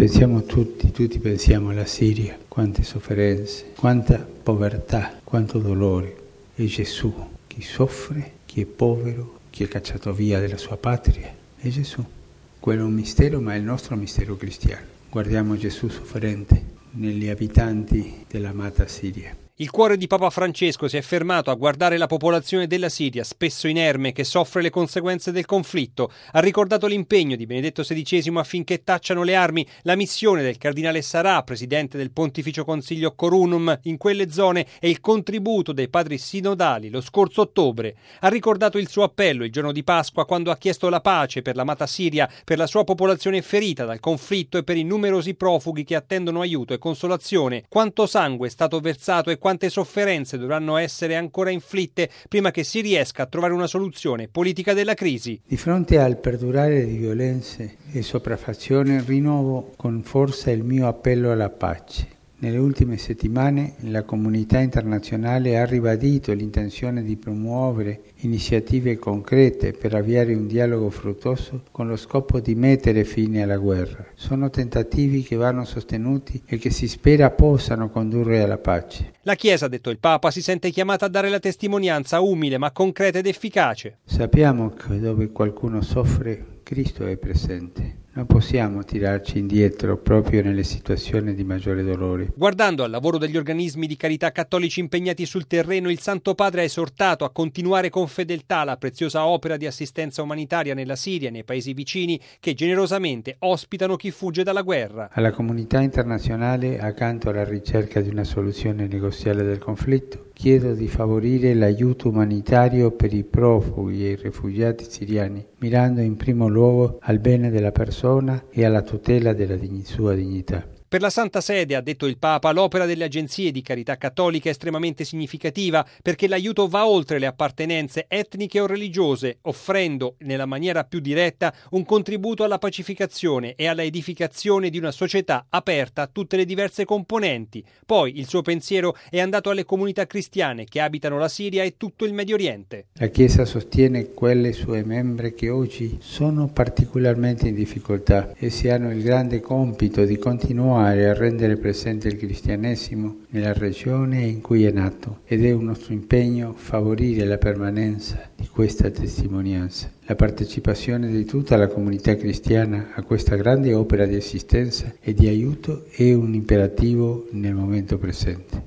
Pensiamo tutti pensiamo alla Siria, quante sofferenze, quanta povertà, quanto dolore. E Gesù, chi soffre, chi è povero, chi è cacciato via dalla sua patria, è Gesù. Quello è un mistero, ma è il nostro mistero cristiano. Guardiamo Gesù sofferente negli abitanti dell'amata Siria. Il cuore di Papa Francesco si è fermato a guardare la popolazione della Siria, spesso inerme, che soffre le conseguenze del conflitto. Ha ricordato l'impegno di Benedetto XVI affinché tacciano le armi, la missione del cardinale Sarà, presidente del Pontificio Consiglio Corunum, in quelle zone e il contributo dei padri sinodali lo scorso ottobre. Ha ricordato il suo appello il giorno di Pasqua quando ha chiesto la pace per l'amata Siria, per la sua popolazione ferita dal conflitto e per i numerosi profughi che attendono aiuto e consolazione. Quanto sangue è stato versato e quante sofferenze dovranno essere ancora inflitte prima che si riesca a trovare una soluzione politica della crisi. Di fronte al perdurare di violenze e sopraffazione rinnovo con forza il mio appello alla pace. Nelle ultime settimane la comunità internazionale ha ribadito l'intenzione di promuovere iniziative concrete per avviare un dialogo fruttuoso con lo scopo di mettere fine alla guerra. Sono tentativi che vanno sostenuti e che si spera possano condurre alla pace. La Chiesa, ha detto il Papa, si sente chiamata a dare la testimonianza umile ma concreta ed efficace. Sappiamo che dove qualcuno soffre, Cristo è presente. Non possiamo tirarci indietro proprio nelle situazioni di maggiore dolore. Guardando al lavoro degli organismi di carità cattolici impegnati sul terreno, il Santo Padre ha esortato a continuare con fedeltà la preziosa opera di assistenza umanitaria nella Siria e nei paesi vicini che generosamente ospitano chi fugge dalla guerra. Alla comunità internazionale, accanto alla ricerca di una soluzione negoziale del conflitto, chiedo di favorire l'aiuto umanitario per i profughi e i rifugiati siriani, mirando in primo luogo al bene della persona e alla tutela della sua dignità. Per la Santa Sede, ha detto il Papa, l'opera delle agenzie di carità cattolica è estremamente significativa perché l'aiuto va oltre le appartenenze etniche o religiose, offrendo nella maniera più diretta un contributo alla pacificazione e alla edificazione di una società aperta a tutte le diverse componenti. Poi il suo pensiero è andato alle comunità cristiane che abitano la Siria e tutto il Medio Oriente. La Chiesa sostiene quelle sue membri che oggi sono particolarmente in difficoltà e si hanno il grande compito di continuare a rendere presente il cristianesimo nella regione in cui è nato ed è un nostro impegno favorire la permanenza di questa testimonianza. La partecipazione di tutta la comunità cristiana a questa grande opera di assistenza e di aiuto è un imperativo nel momento presente.